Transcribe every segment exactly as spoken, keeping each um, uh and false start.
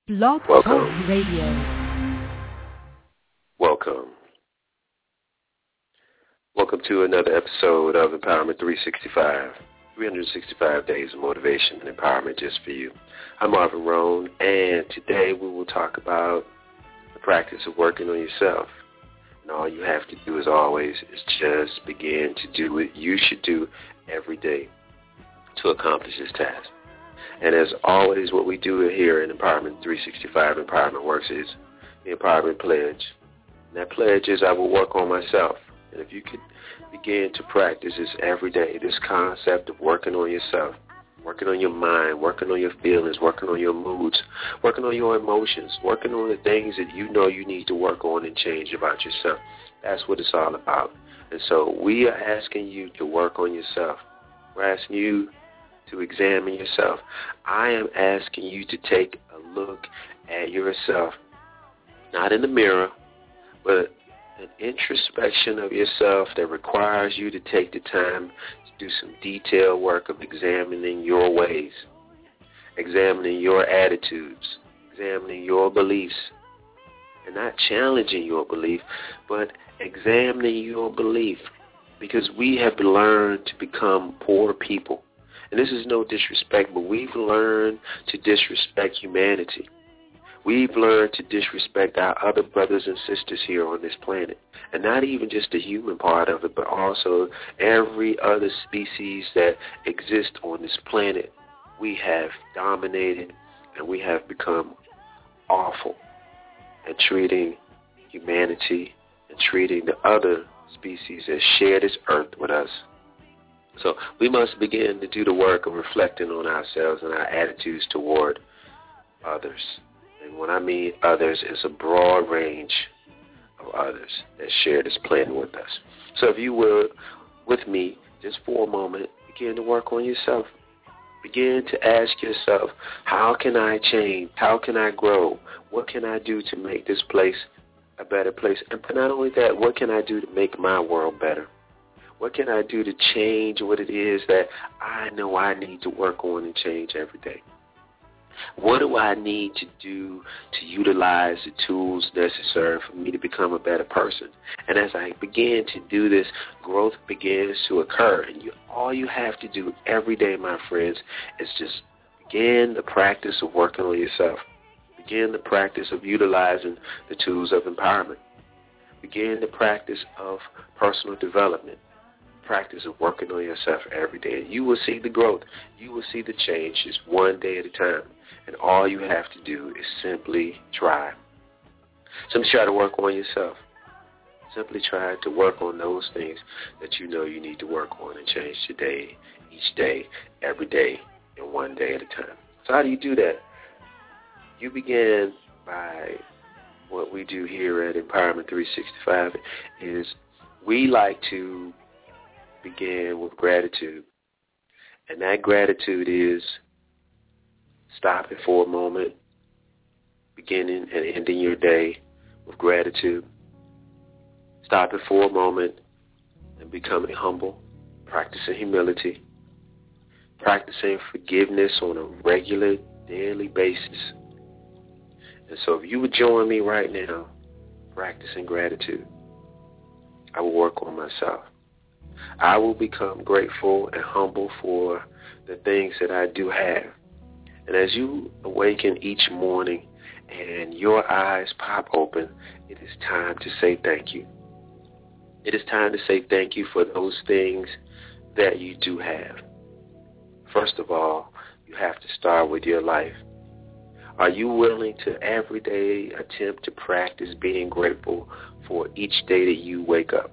Blog Talk Radio. Welcome. Welcome to another episode of Empowerment three sixty-five. three hundred sixty-five days of motivation and empowerment just for you. I'm Marvin Rohn, and today we will talk about the practice of working on yourself. And all you have to do, as always, is just begin to do what you should do every day to accomplish this task. And as always, what we do here in Empowerment three sixty-five, Empowerment Works, is the Empowerment Pledge. And that pledge is I will work on myself. And if you could begin to practice this every day, this concept of working on yourself, working on your mind, working on your feelings, working on your moods, working on your emotions, working on the things that you know you need to work on and change about yourself. That's what it's all about. And so we are asking you to work on yourself. We're asking you to examine yourself. I am asking you to take a look at yourself, not in the mirror, but an introspection of yourself that requires you to take the time to do some detailed work of examining your ways, examining your attitudes, examining your beliefs, and not challenging your belief, but examining your belief, because we have learned to become poor people. And this is no disrespect, but we've learned to disrespect humanity. We've learned to disrespect our other brothers and sisters here on this planet. And not even just the human part of it, but also every other species that exists on this planet. We have dominated and we have become awful at treating humanity and treating the other species that share this earth with us. So we must begin to do the work of reflecting on ourselves and our attitudes toward others. And when I mean others, it's a broad range of others that share this planet with us. So if you will, with me, just for a moment, begin to work on yourself. Begin to ask yourself, how can I change? How can I grow? What can I do to make this place a better place? And not only that, what can I do to make my world better? What can I do to change what it is that I know I need to work on and change every day? What do I need to do to utilize the tools necessary for me to become a better person? And as I begin to do this, growth begins to occur. And you, all you have to do every day, my friends, is just begin the practice of working on yourself. Begin the practice of utilizing the tools of empowerment. Begin the practice of personal development. Practice of working on yourself every day. You will see the growth. You will see the change just one day at a time. And all you have to do is simply try. Simply try to work on yourself. Simply try to work on those things that you know you need to work on and change today, each day, every day, and one day at a time. So how do you do that? You begin by what we do here at Empowerment three sixty-five is we like to begin with gratitude. And that gratitude is stopping for a moment, beginning and ending your day with gratitude. Stopping for a moment and becoming humble, practicing humility, practicing forgiveness on a regular, daily basis. And so if you would join me right now, practicing gratitude, I will work on myself. I will become grateful and humble for the things that I do have. And as you awaken each morning and your eyes pop open, it is time to say thank you. It is time to say thank you for those things that you do have. First of all, you have to start with your life. Are you willing to every day attempt to practice being grateful for each day that you wake up?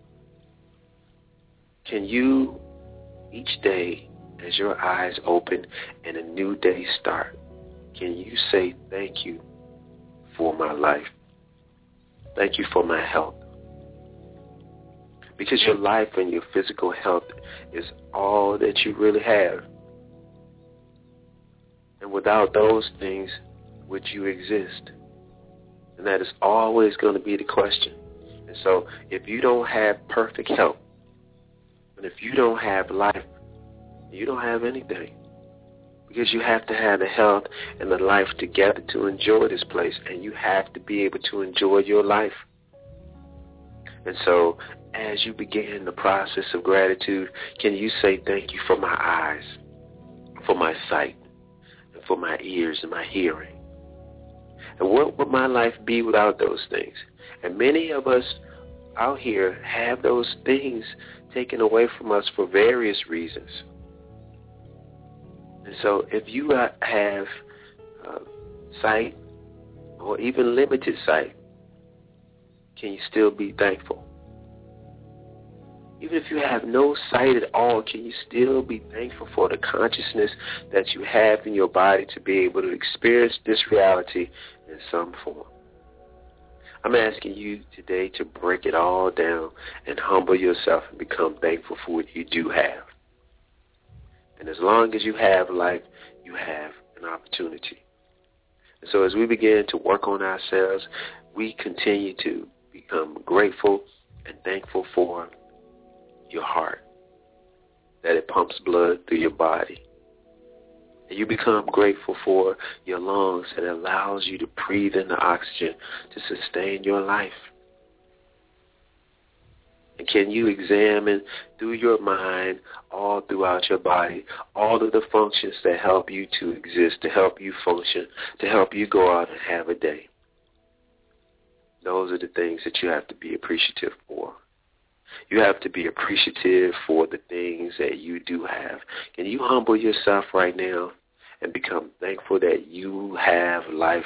Can you, each day, as your eyes open and a new day start, can you say thank you for my life? Thank you for my health. Because your life and your physical health is all that you really have. And without those things, would you exist? And that is always going to be the question. And so if you don't have perfect health, and if you don't have life, you don't have anything. Because you have to have the health and the life together to enjoy this place, and you have to be able to enjoy your life. And so as you begin the process of gratitude, can you say thank you for my eyes, for my sight, and for my ears and my hearing? And what would my life be without those things? And many of us out here have those things taken away from us for various reasons. And so if you have uh, sight or even limited sight, can you still be thankful? Even if you have no sight at all, can you still be thankful for the consciousness that you have in your body to be able to experience this reality in some form? I'm asking you today to break it all down and humble yourself and become thankful for what you do have. And as long as you have life, you have an opportunity. And so as we begin to work on ourselves, we continue to become grateful and thankful for your heart, that it pumps blood through your body. And you become grateful for your lungs that allows you to breathe in the oxygen to sustain your life. And can you examine through your mind, all throughout your body, all of the functions that help you to exist, to help you function, to help you go out and have a day? Those are the things that you have to be appreciative for. You have to be appreciative for the things that you do have. Can you humble yourself right now and become thankful that you have life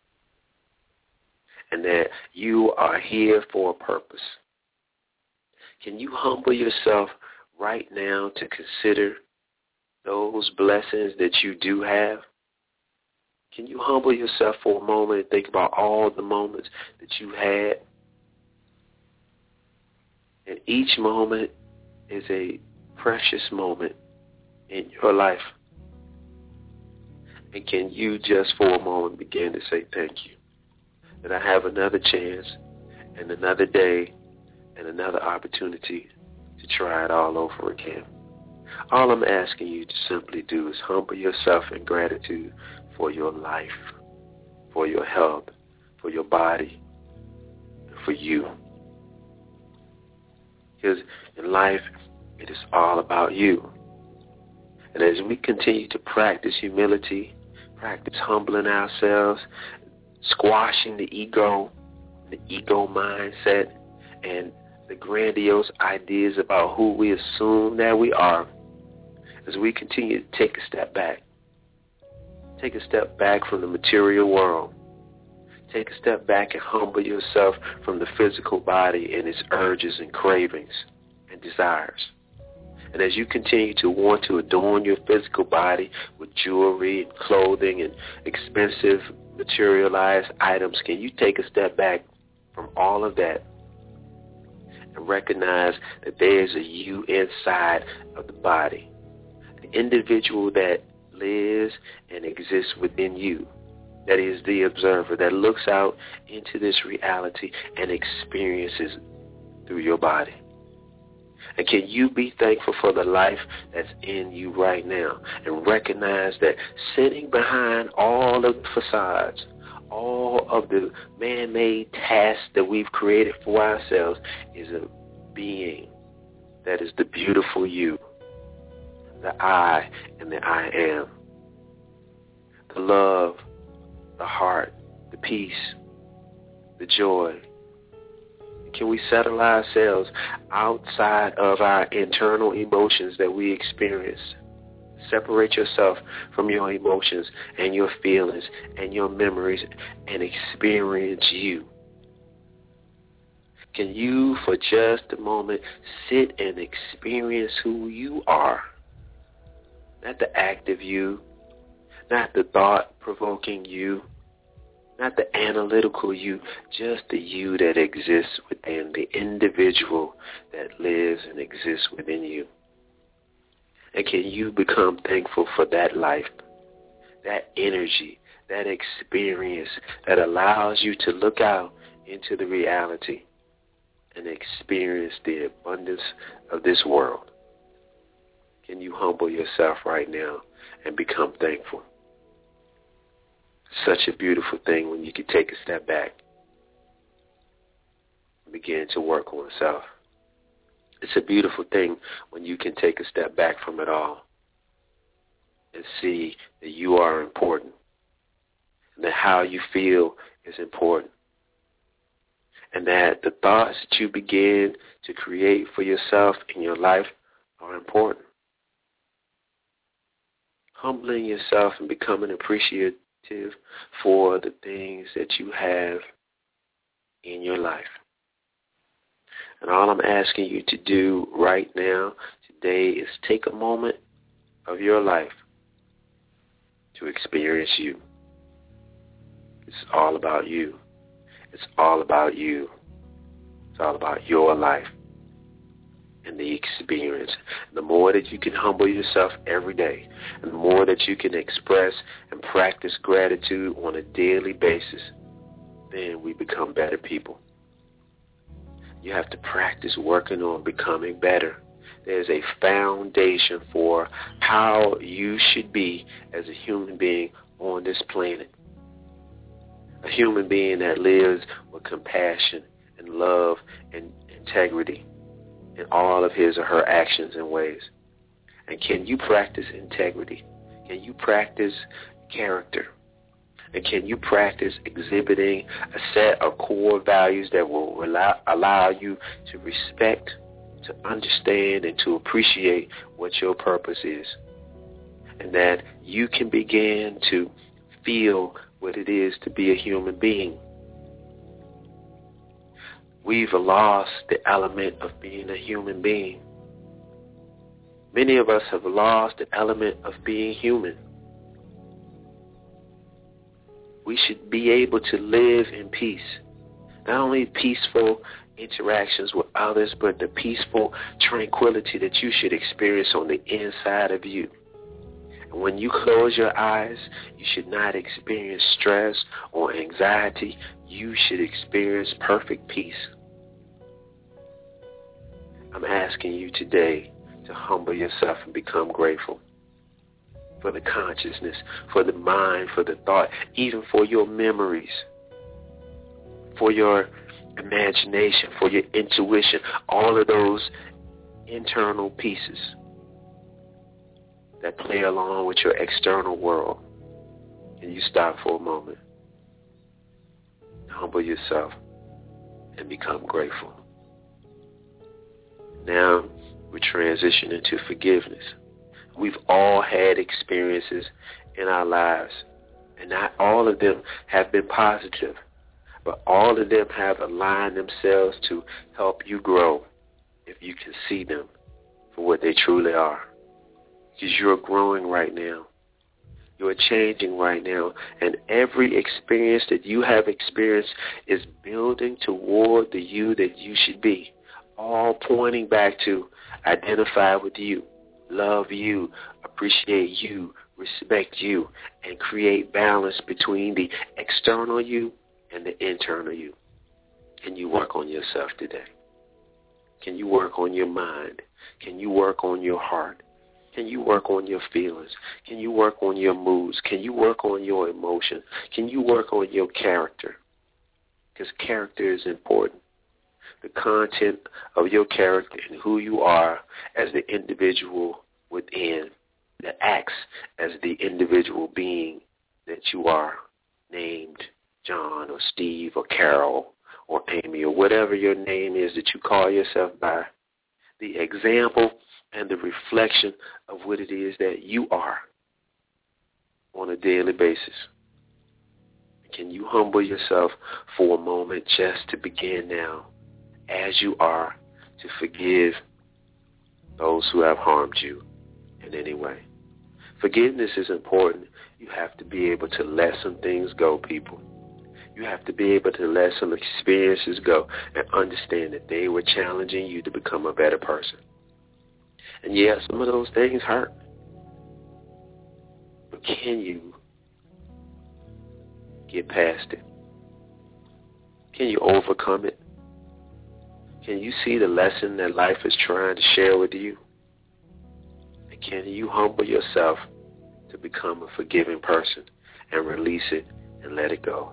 and that you are here for a purpose? Can you humble yourself right now to consider those blessings that you do have? Can you humble yourself for a moment and think about all the moments that you had? And each moment is a precious moment in your life. And can you just for a moment begin to say thank you? That I have another chance and another day and another opportunity to try it all over again. All I'm asking you to simply do is humble yourself in gratitude for your life, for your health, for your body, and for you. Because in life, it is all about you. And as we continue to practice humility, practice humbling ourselves, squashing the ego, the ego mindset, and the grandiose ideas about who we assume that we are, as we continue to take a step back, take a step back from the material world, take a step back and humble yourself from the physical body and its urges and cravings and desires. And as you continue to want to adorn your physical body with jewelry and clothing and expensive materialized items, can you take a step back from all of that and recognize that there is a you inside of the body, an individual that lives and exists within you, that is the observer, that looks out into this reality and experiences through your body. And can you be thankful for the life that's in you right now and recognize that sitting behind all of the facades, all of the man-made tasks that we've created for ourselves is a being that is the beautiful you, the I and the I am, the love, the heart, the peace, the joy. Can we settle ourselves outside of our internal emotions that we experience? Separate yourself from your emotions and your feelings and your memories and experience you. Can you, for just a moment, sit and experience who you are? Not the active you, not the thought-provoking you, not the analytical you, just the you that exists within, the individual that lives and exists within you. And can you become thankful for that life, that energy, that experience that allows you to look out into the reality and experience the abundance of this world? Can you humble yourself right now and become thankful. Such a beautiful thing when you can take a step back and begin to work on self. It's a beautiful thing when you can take a step back from it all and see that you are important and that how you feel is important and that the thoughts that you begin to create for yourself in your life are important. Humbling yourself and becoming appreciative for the things that you have in your life. And all I'm asking you to do right now, today, is take a moment of your life to experience you. It's all about you. It's all about you. It's all about your life and the experience. The more that you can humble yourself every day, and the more that you can express and practice gratitude on a daily basis, then we become better people. You have to practice working on becoming better. There's a foundation for how you should be as a human being on this planet. A human being that lives with compassion and love and integrity in all of his or her actions and ways. And can you practice integrity? Can you practice character? And can you practice exhibiting a set of core values that will allow, allow you to respect, to understand, and to appreciate what your purpose is? And that you can begin to feel what it is to be a human being. We've lost the element of being a human being. Many of us have lost the element of being human. We should be able to live in peace. Not only peaceful interactions with others, but the peaceful tranquility that you should experience on the inside of you. And when you close your eyes, you should not experience stress or anxiety. You should experience perfect peace. I'm asking you today to humble yourself and become grateful for the consciousness, for the mind, for the thought, even for your memories, for your imagination, for your intuition, all of those internal pieces that play along with your external world. And you stop for a moment, humble yourself, and become grateful. Now we transition into forgiveness. We've all had experiences in our lives, and not all of them have been positive, but all of them have aligned themselves to help you grow if you can see them for what they truly are. Because you're growing right now. You're changing right now, and every experience that you have experienced is building toward the you that you should be, all pointing back to identify with you, love you, appreciate you, respect you, and create balance between the external you and the internal you. Can you work on yourself today? Can you work on your mind? Can you work on your heart? Can you work on your feelings? Can you work on your moods? Can you work on your emotions? Can you work on your character? Because character is important. The content of your character and who you are as the individual within that acts as the individual being that you are, named John or Steve or Carol or Amy or whatever your name is that you call yourself by. The example and the reflection of what it is that you are on a daily basis. Can you humble yourself for a moment just to begin now, as you are, to forgive those who have harmed you in any way? Forgiveness is important. You have to be able to let some things go, people. You have to be able to let some experiences go and understand that they were challenging you to become a better person. And yeah, some of those things hurt. But can you get past it? Can you overcome it? Can you see the lesson that life is trying to share with you? And can you humble yourself to become a forgiving person and release it and let it go?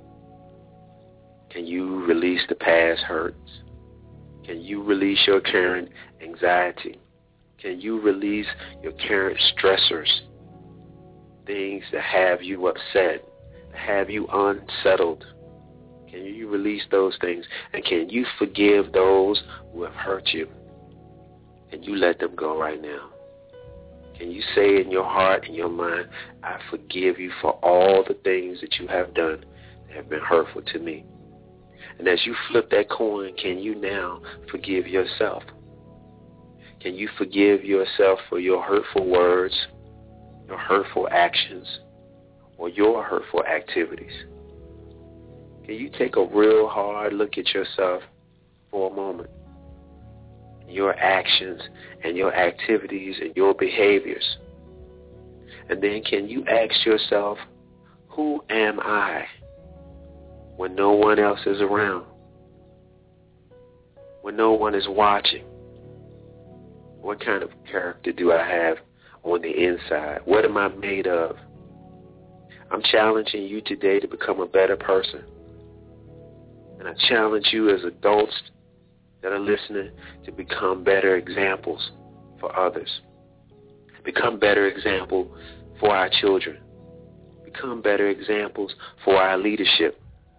Can you release the past hurts? Can you release your current anxiety? Can you release your current stressors? Things that have you upset, that have you unsettled. Can you release those things? And can you forgive those who have hurt you? Can you let them go right now? Can you say in your heart and your mind, I forgive you for all the things that you have done that have been hurtful to me? And as you flip that coin, can you now forgive yourself? Can you forgive yourself for your hurtful words, your hurtful actions, or your hurtful activities? Can you take a real hard look at yourself for a moment? Your actions and your activities and your behaviors. And then can you ask yourself, who am I when no one else is around? When no one is watching? What kind of character do I have on the inside? What am I made of? I'm challenging you today to become a better person. And I challenge you as adults that are listening to become better examples for others. Become better example for our children. Become better examples for our leadership.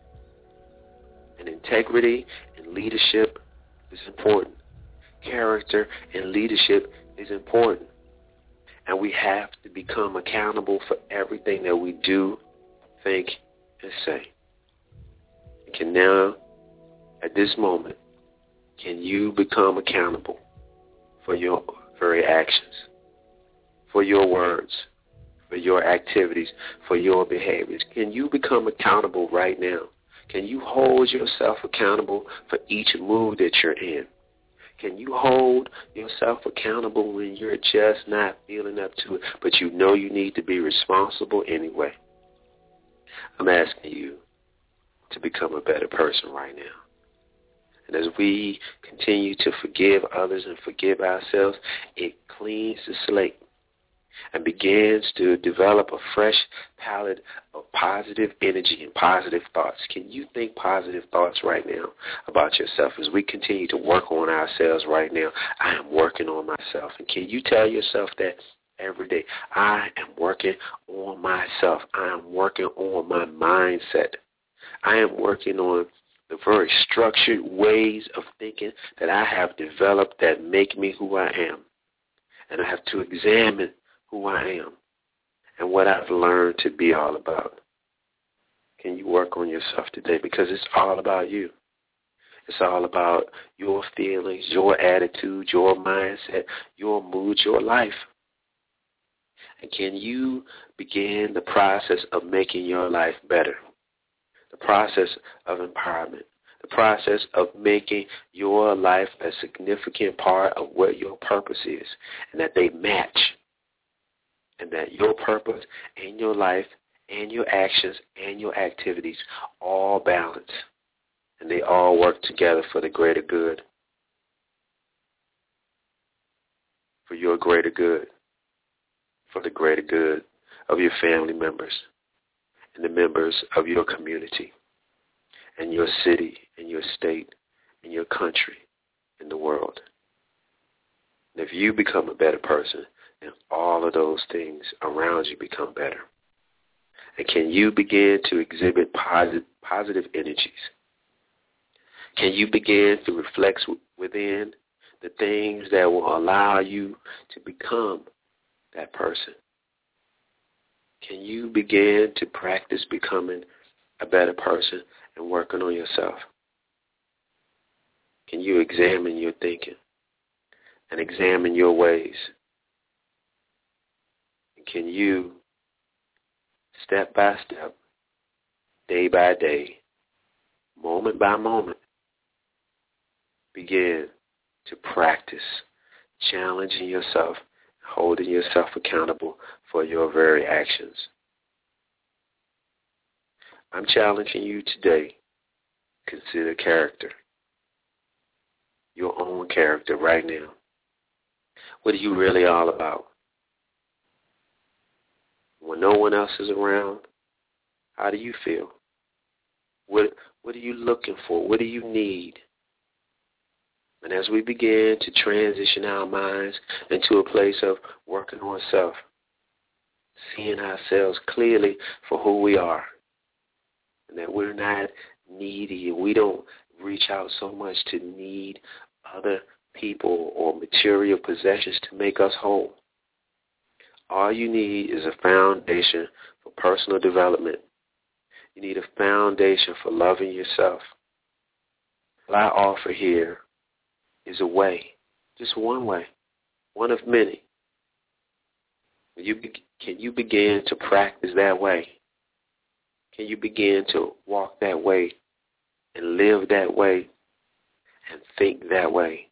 And integrity and leadership is important. Character and leadership is important. And we have to become accountable for everything that we do, think, and say. You can now, at this moment, can you become accountable for your very actions, for your words, for your activities, for your behaviors? Can you become accountable right now? Can you hold yourself accountable for each move that you're in? Can you hold yourself accountable when you're just not feeling up to it, but you know you need to be responsible anyway? I'm asking you to become a better person right now. And as we continue to forgive others and forgive ourselves, it cleans the slate and begins to develop a fresh palette of positive energy and positive thoughts. Can you think positive thoughts right now about yourself? As we continue to work on ourselves right now, I am working on myself. And can you tell yourself that every day? I am working on myself. I am working on my mindset. I am working on the very structured ways of thinking that I have developed that make me who I am. And I have to examine who I am and what I've learned to be all about. Can you work on yourself today? Because it's all about you. It's all about your feelings, your attitude, your mindset, your mood, your life. And can you begin the process of making your life better? The process of empowerment, the process of making your life a significant part of what your purpose is, and that they match, and that your purpose and your life and your actions and your activities all balance, and they all work together for the greater good, for your greater good, for the greater good of your family members and the members of your community and your city and your state and your country and the world. And if you become a better person, then all of those things around you become better. And can you begin to exhibit positive, positive energies? Can you begin to reflect within the things that will allow you to become that person? Can you begin to practice becoming a better person and working on yourself? Can you examine your thinking and examine your ways? And can you, step by step, day by day, moment by moment, begin to practice challenging yourself, holding yourself accountable for your very actions? I'm challenging you today. Consider character. Your own character right now. What are you really all about? when no one else is around, how do you feel? What what are you looking for? What do you need? And as we begin to transition our minds into a place of working on self, seeing ourselves clearly for who we are, and that we're not needy, and we don't reach out so much to need other people or material possessions to make us whole. All you need is a foundation for personal development. You need a foundation for loving yourself. What I offer here is a way, just one way, one of many. You be, can you begin to practice that way? Can you begin to walk that way and live that way and think that way?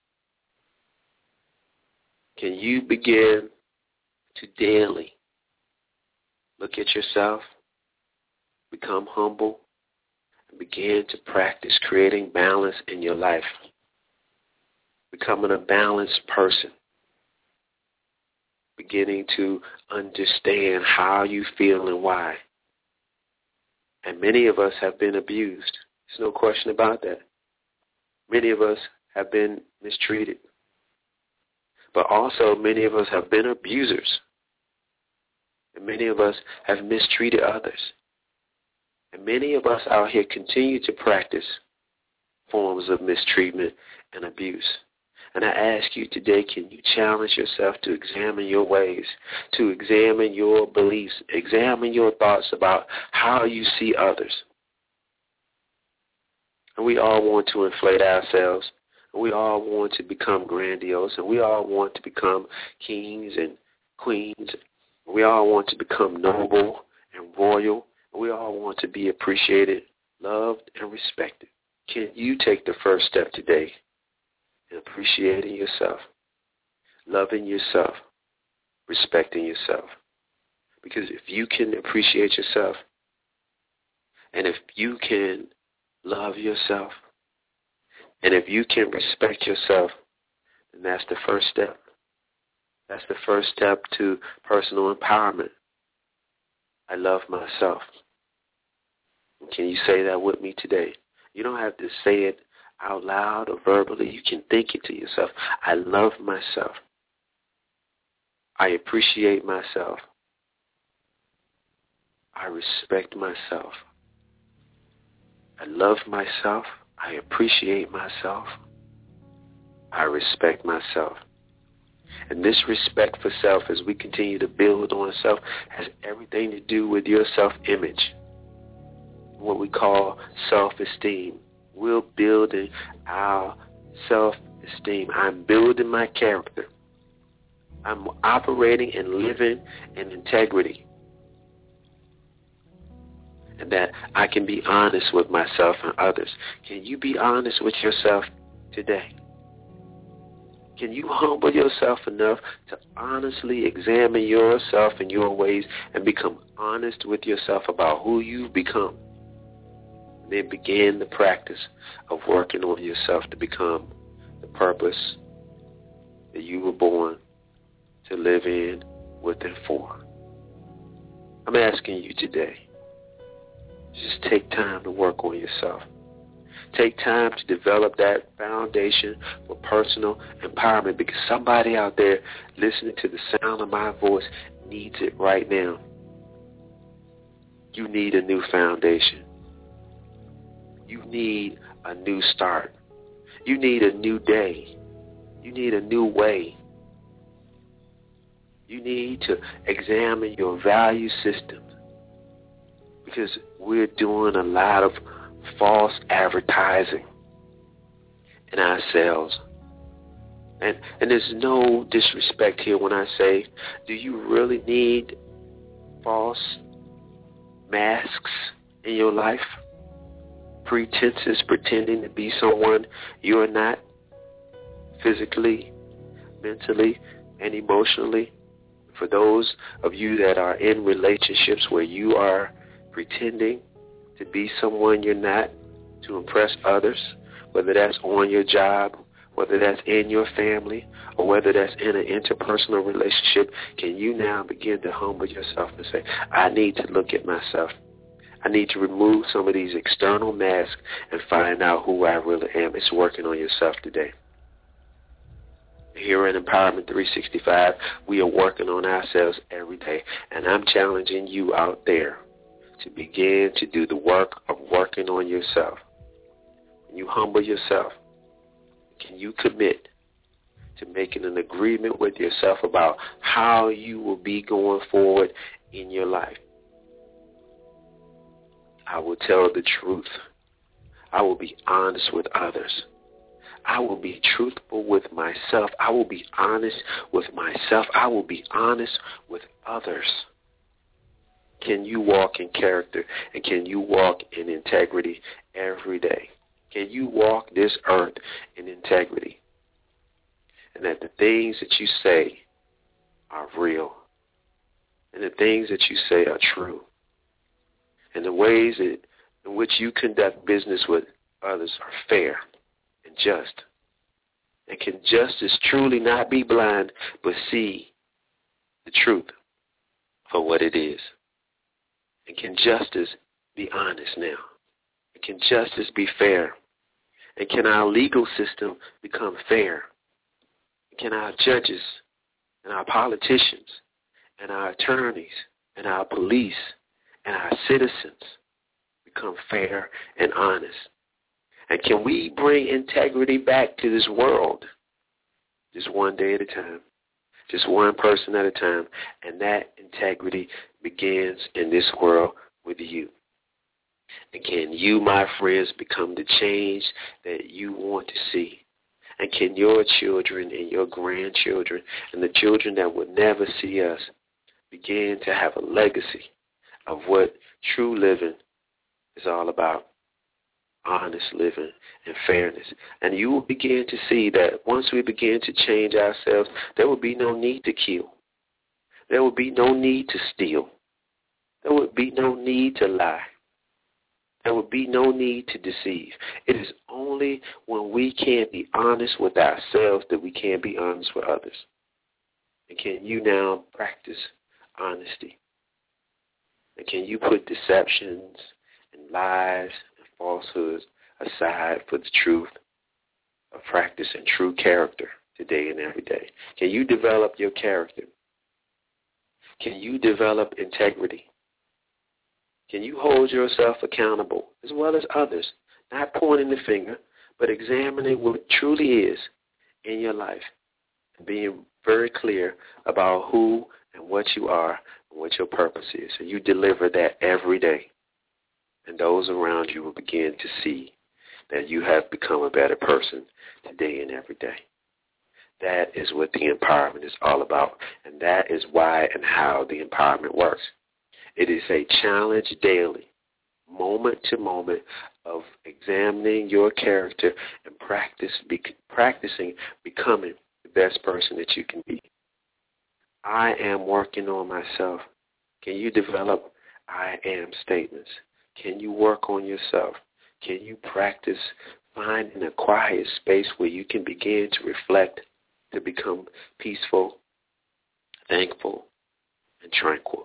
Can you begin to daily look at yourself, become humble, and begin to practice creating balance in your life, becoming a balanced person, beginning to understand how you feel and why? And many of us have been abused. There's no question about that. Many of us have been mistreated. But also many of us have been abusers. And many of us have mistreated others. And many of us out here continue to practice forms of mistreatment and abuse. And I ask you today, can you challenge yourself to examine your ways, to examine your beliefs, examine your thoughts about how you see others? And we all want to inflate ourselves. And we all want to become grandiose. And we all want to become kings and queens. We all want to become noble and royal. And we all want to be appreciated, loved, and respected. Can you take the first step today in appreciating yourself, loving yourself, respecting yourself? Because if you can appreciate yourself, and if you can love yourself, and if you can respect yourself, then that's the first step. That's the first step to personal empowerment. I love myself. Can you say that with me today? You don't have to say it out loud or verbally. You can think it to yourself. I love myself. I appreciate myself. I respect myself. I love myself. I appreciate myself. I respect myself. And this respect for self, as we continue to build on self, has everything to do with your self-image, what we call self-esteem. We're building our self-esteem. I'm building my character. I'm operating and living in integrity. And that I can be honest with myself and others. Can you be honest with yourself today? Can you humble yourself enough to honestly examine yourself and your ways and become honest with yourself about who you've become? And then begin the practice of working on yourself to become the purpose that you were born to live in, with, and for. I'm asking you today, just take time to work on yourself. Take time to develop that foundation for personal empowerment, because somebody out there listening to the sound of my voice needs it right now. You need a new foundation. You need a new start. You need a new day. You need a new way. You need to examine your value system, because we're doing a lot of false advertising in ourselves. And and there's no disrespect here when I say, do you really need false masks in your life? Pretenses, pretending to be someone you're not, physically, mentally, and emotionally. For those of you that are in relationships where you are pretending to be someone you're not to impress others, whether that's on your job, whether that's in your family or whether that's in an interpersonal relationship, can you now begin to humble yourself and say, I need to look at myself. I need to remove some of these external masks and find out who I really am. It's working on yourself today. Here at Empowerment three sixty-five, we are working on ourselves every day, and I'm challenging you out there to begin to do the work of working on yourself. When you humble yourself, can you commit to making an agreement with yourself about how you will be going forward in your life? I will tell the truth. I will be honest with others. I will be truthful with myself. I will be honest with myself. I will be honest with others. Can you walk in character, and can you walk in integrity every day? Can you walk this earth in integrity? And that the things that you say are real, and the things that you say are true, and the ways that, in which you conduct business with others are fair and just. And can justice truly not be blind, but see the truth for what it is? And can justice be honest now? And can justice be fair? And can our legal system become fair? And can our judges and our politicians and our attorneys and our police and our citizens become fair and honest? And can we bring integrity back to this world just one day at a time, just one person at a time? And that integrity begins in this world with you. And can you, my friends, become the change that you want to see? And can your children and your grandchildren and the children that will never see us begin to have a legacy of what true living is all about? Honest living and fairness. And you will begin to see that once we begin to change ourselves, there will be no need to kill. There will be no need to steal. There will be no need to lie. There will be no need to deceive. It is only when we can't be honest with ourselves that we can't be honest with others. And can you now practice honesty? And can you put deceptions and lies and falsehoods aside for the truth of practicing true character today and every day? Can you develop your character? Can you develop integrity? Can you hold yourself accountable as well as others, not pointing the finger, but examining what truly is in your life and being very clear about who and what you are and what your purpose is? And you deliver that every day. And those around you will begin to see that you have become a better person today and every day. That is what the empowerment is all about. And that is why and how the empowerment works. It is a challenge daily, moment to moment, of examining your character and practice, be, practicing becoming the best person that you can be. I am working on myself. Can you develop I am statements? Can you work on yourself? Can you practice finding a quiet space where you can begin to reflect, to become peaceful, thankful, and tranquil?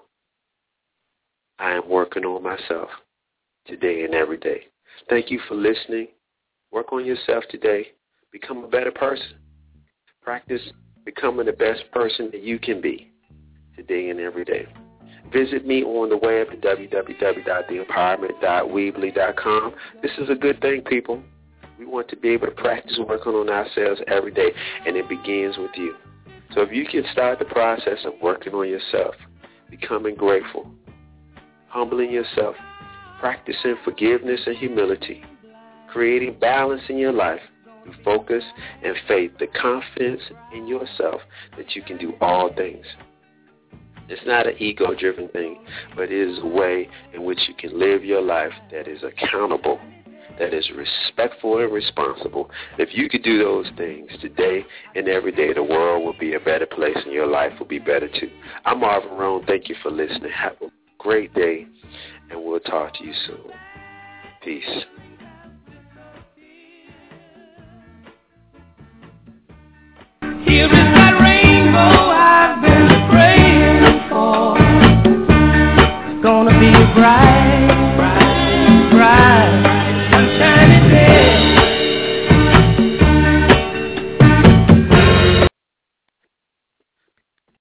I am working on myself today and every day. Thank you for listening. Work on yourself today. Become a better person. Practice becoming the best person that you can be today and every day. Visit me on the web at w w w dot the empowerment dot weebly dot com. This is a good thing, people. We want to be able to practice working on ourselves every day, and it begins with you. So if you can start the process of working on yourself, becoming grateful, humbling yourself, practicing forgiveness and humility, creating balance in your life through focus and faith, the confidence in yourself that you can do all things. It's not an ego-driven thing, but it is a way in which you can live your life that is accountable, that is respectful and responsible. If you could do those things today and every day, the world will be a better place and your life will be better too. I'm Marvin Roan. Thank you for listening. Have a great day, and we'll talk to you soon. Peace.